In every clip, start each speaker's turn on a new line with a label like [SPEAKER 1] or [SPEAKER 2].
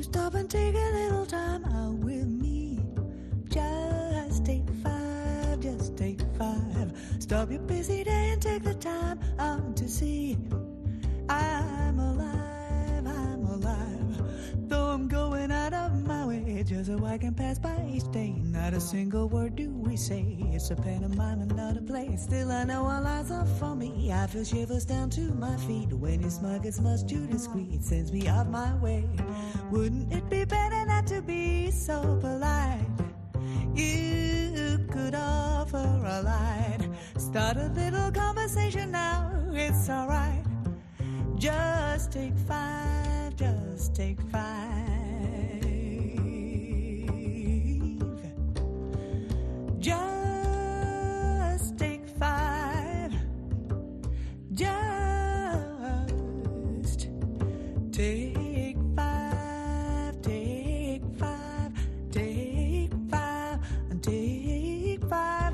[SPEAKER 1] stop and take a little time out with me? Just take five, just take five. Stop your busy day and take the time out to see. I'm alive, I'm alive. Though I'm going out of my way just so I can pass by each day. Not a single word do we say. It's a pantomime and not a play. Still I know all eyes are for me. I feel shivers down to my feet. When your smug is much too discreet, sends me off my way. Wouldn't it be better not to be so polite? You could offer a light. Start a little conversation now, it's alright. Just take five, just take five. Just take five. Just take five, take five, take five, and take five.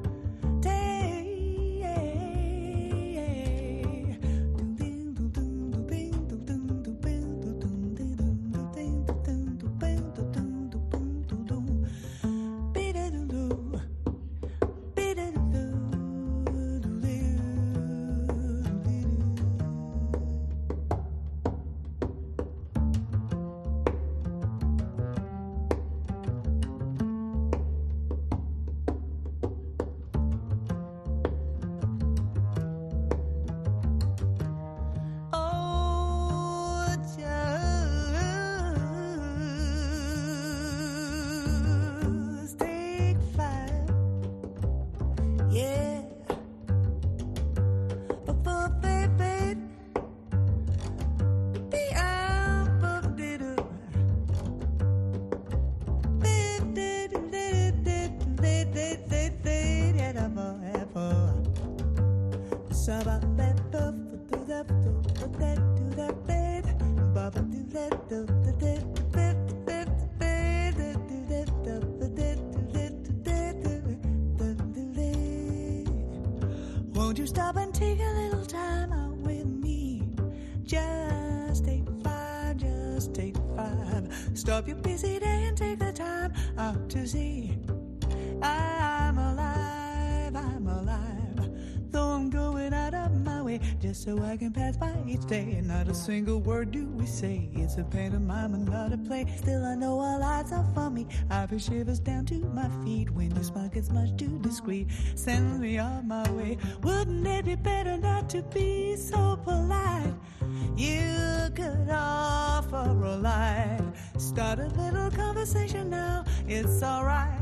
[SPEAKER 1] Won't you stop and take a little time out with me? Just take five, just take five. Stop your busy day and take the time out to see. I'm alive, I'm alive. Though I'm going out of my way just so I can pass by each day. Not a single word do we say. It's a pantomime and not a play. Still I know all eyes are for me. I feel shivers down to my feet. When your smile gets much too discreet, sends me on my way. Wouldn't it be better not to be so polite? You could offer a light. Start a little conversation now, it's alright.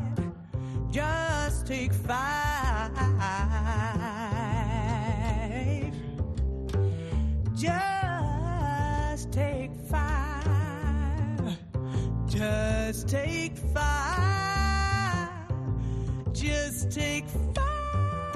[SPEAKER 1] Just take five. Just take five. Just take five. Just take five.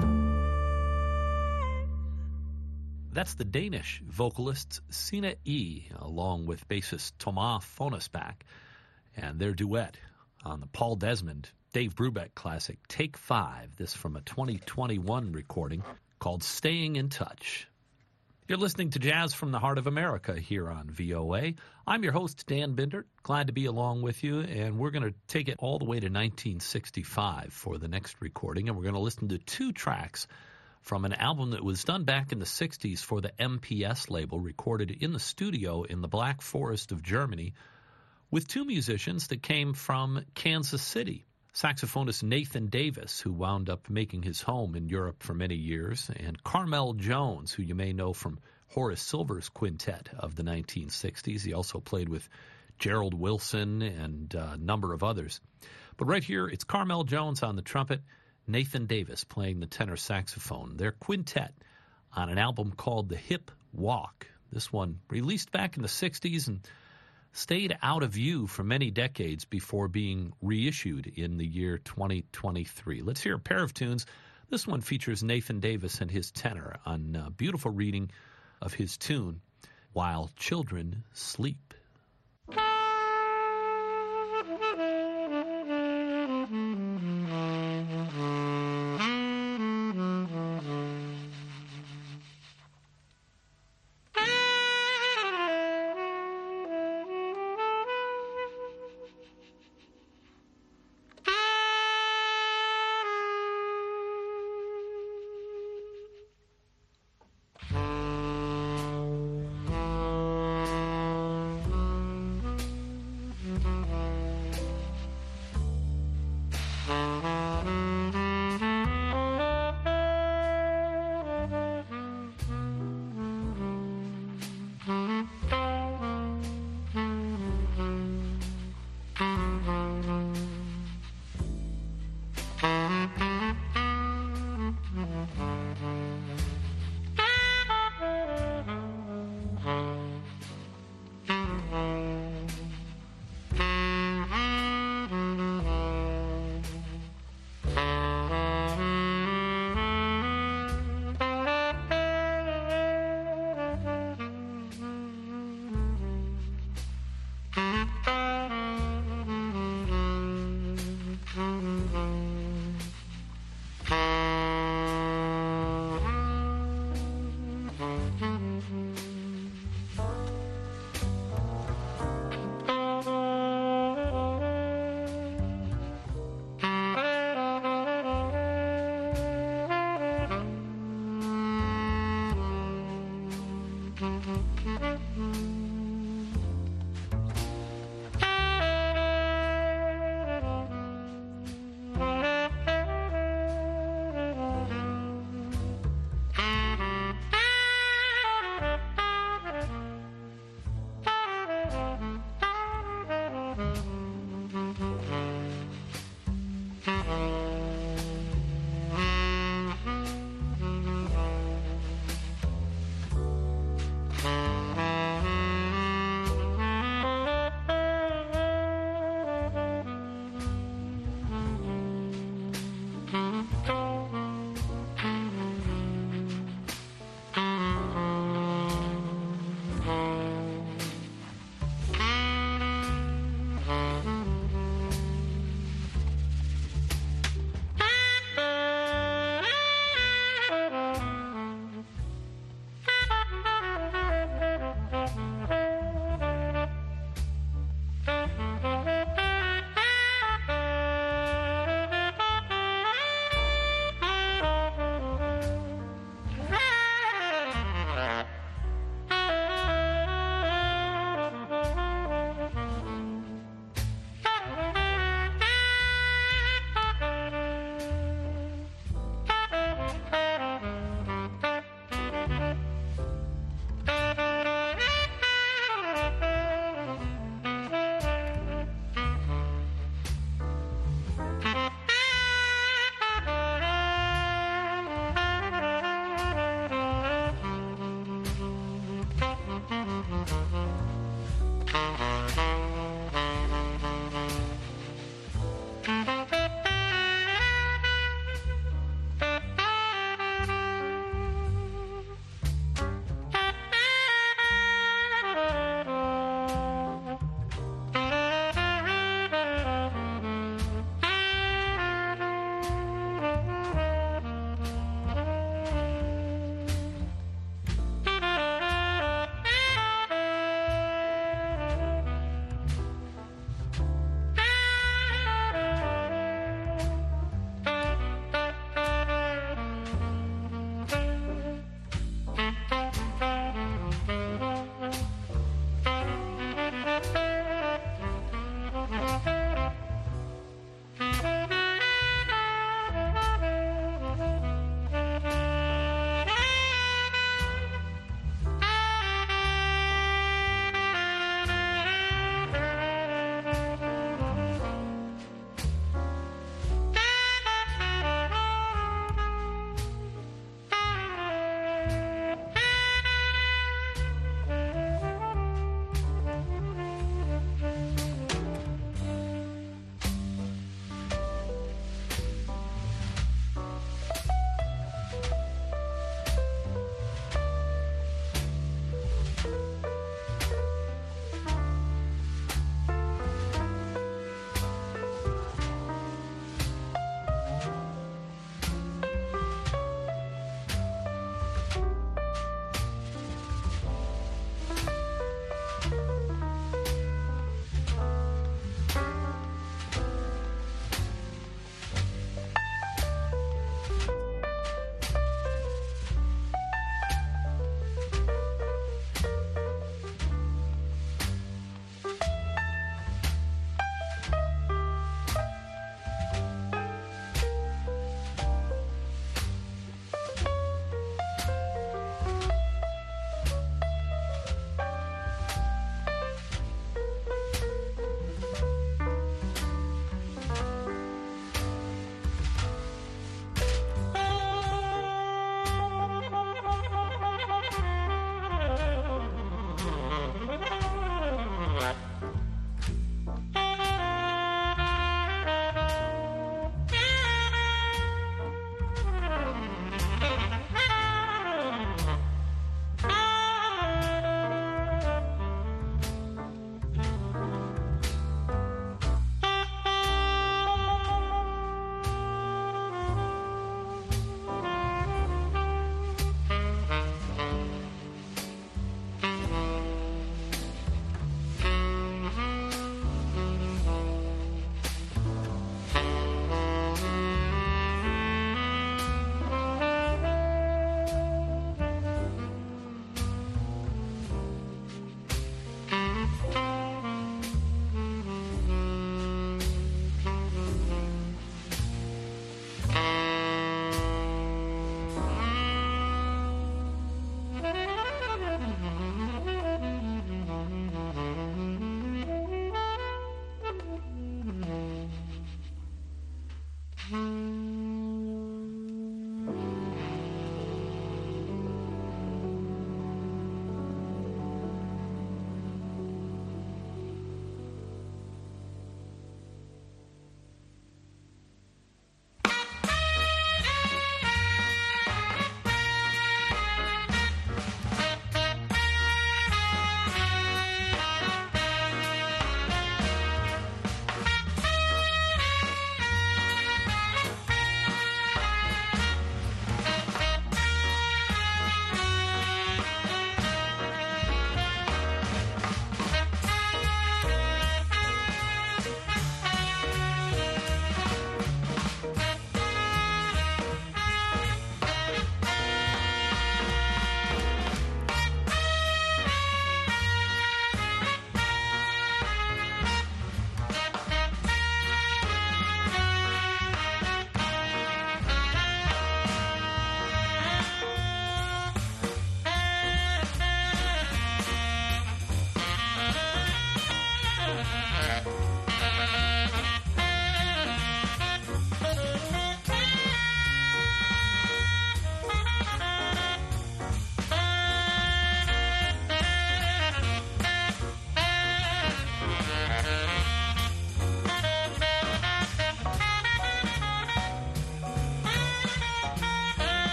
[SPEAKER 2] That's the Danish vocalist Sina E, along with bassist Thomas Fonesbach, and their duet on the Paul Desmond, Dave Brubeck classic Take Five, this from a 2021 recording called Staying in Touch. You're listening to Jazz from the Heart of America here on VOA. I'm your host, Dan Bindert. Glad to be along with you, and we're going to take it all the way to 1965 for the next recording, and we're going to listen to two tracks from an album that was done back in the 60s for the MPS label, recorded in the studio in the Black Forest of Germany, with two musicians that came from Kansas City. Saxophonist Nathan Davis, who wound up making his home in Europe for many years, and Carmel Jones, who you may know from Horace Silver's quintet of the 1960s. He also played with Gerald Wilson and a number of others. But right here, it's Carmel Jones on the trumpet, Nathan Davis playing the tenor saxophone. Their quintet on an album called The Hip Walk. This one released back in the 60s and stayed out of view for many decades before being reissued in the year 2023. Let's hear a pair of tunes. This one features Nathan Davis and his tenor on a beautiful reading of his tune, While Children Sleep.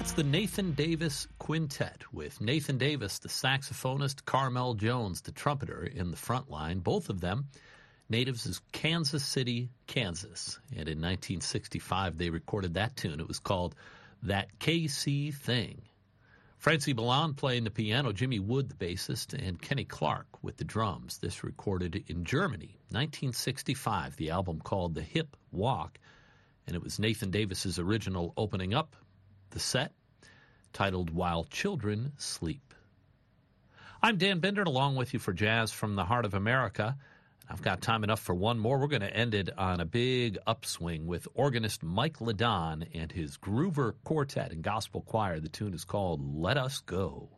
[SPEAKER 2] It's the Nathan Davis Quintet with Nathan Davis, the saxophonist, Carmel Jones, the trumpeter, in the front line. Both of them natives of Kansas City, Kansas. And in 1965, they recorded that tune. It was called That KC Thing. Francie Milan playing the piano, Jimmy Wood, the bassist, and Kenny Clark with the drums. This recorded in Germany, 1965, the album called The Hip Walk. And it was Nathan Davis's original opening up the set, titled While Children Sleep. I'm Dan Bender, along with you for Jazz from the Heart of America. I've got time enough for one more. We're going to end it on a big upswing with organist Mike Ladon and his Groover Quartet and Gospel Choir. The tune is called Let Us Go.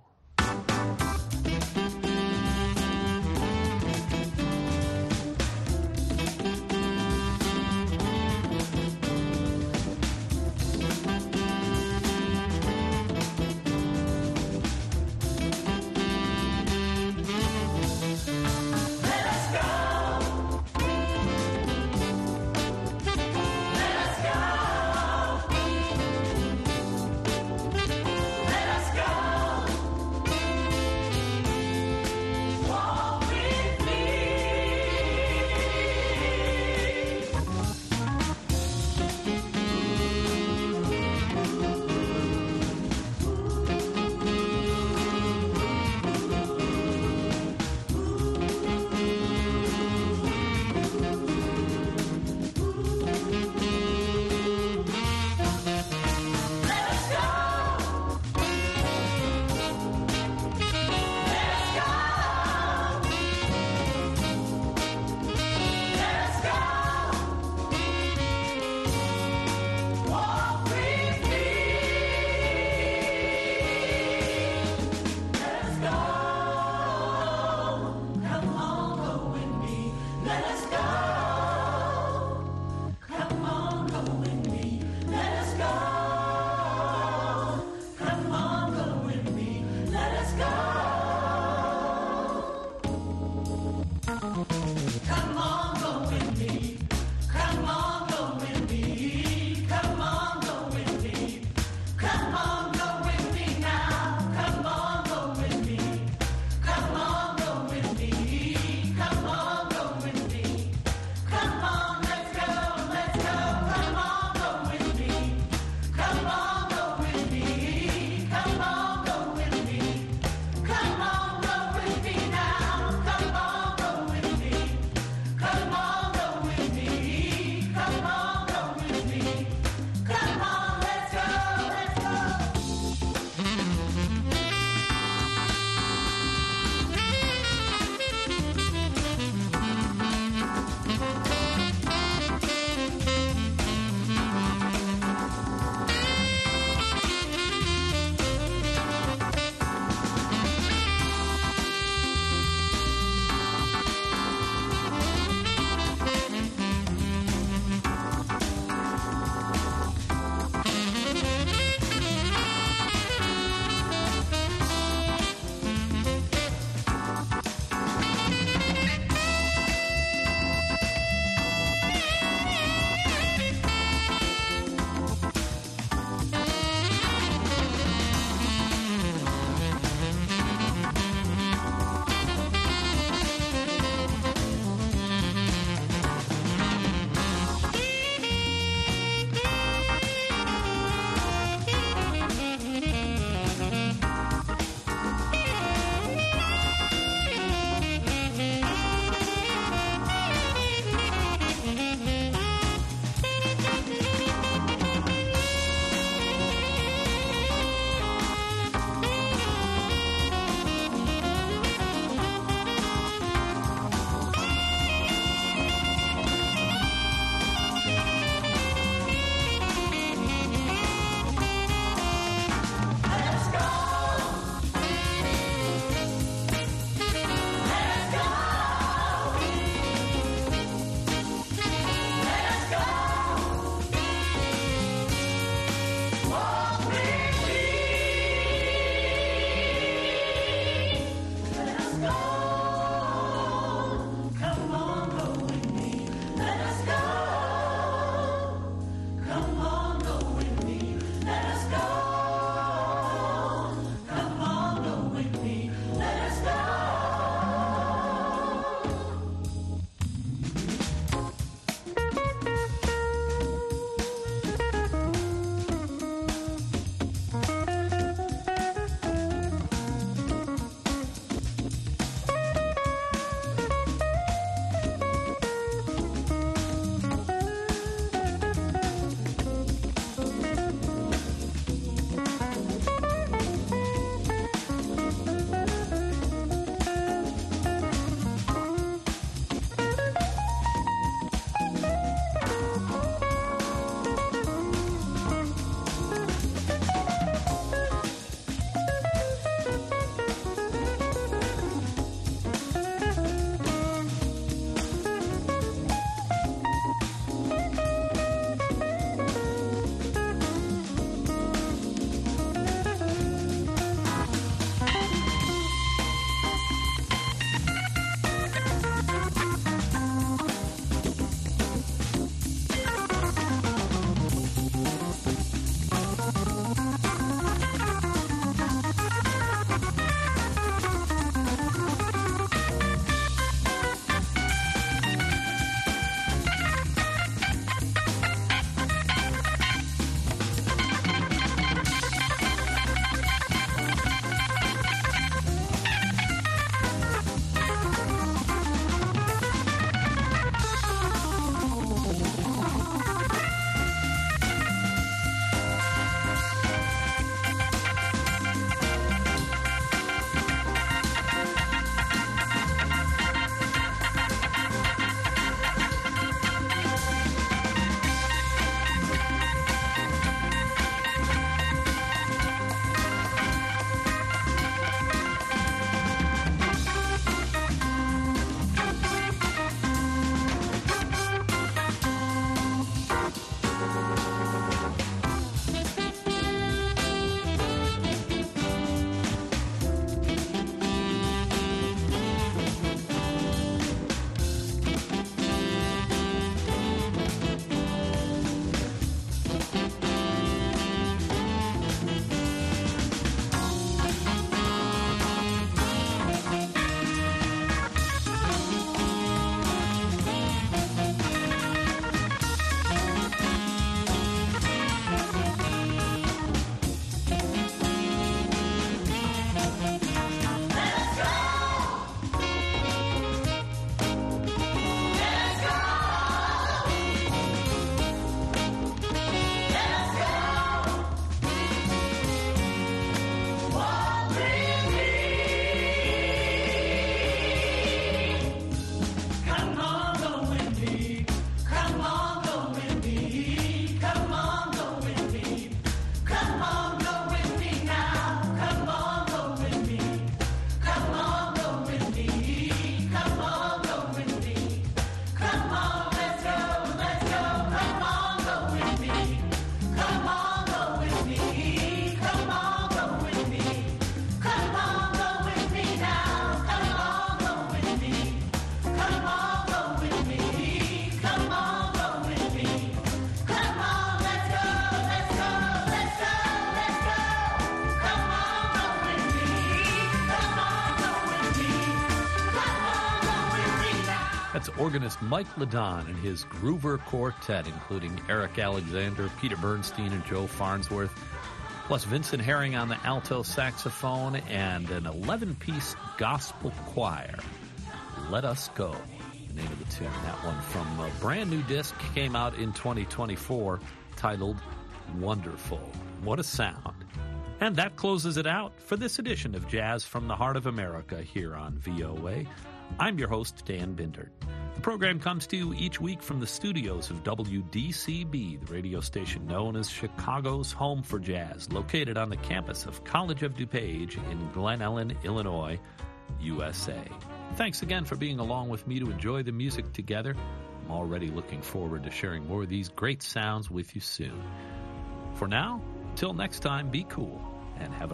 [SPEAKER 2] That's organist Mike Ladon and his Groover Quartet, including Eric Alexander, Peter Bernstein, and Joe Farnsworth, plus Vincent Herring on the alto saxophone, and an 11-piece gospel choir. Let Us Go, the name of the tune. That one from a brand new disc came out in 2024 titled Wonderful. What a sound. And that closes it out for this edition of Jazz from the Heart of America here on VOA. I'm your host, Dan Bindert. The program comes to you each week from the studios of WDCB, the radio station known as Chicago's Home for Jazz, located on the campus of College of DuPage in Glen Ellyn, Illinois, USA. Thanks again for being along with me to enjoy the music together. I'm already looking forward to sharing more of these great sounds with you soon. For now, till next time, be cool and have a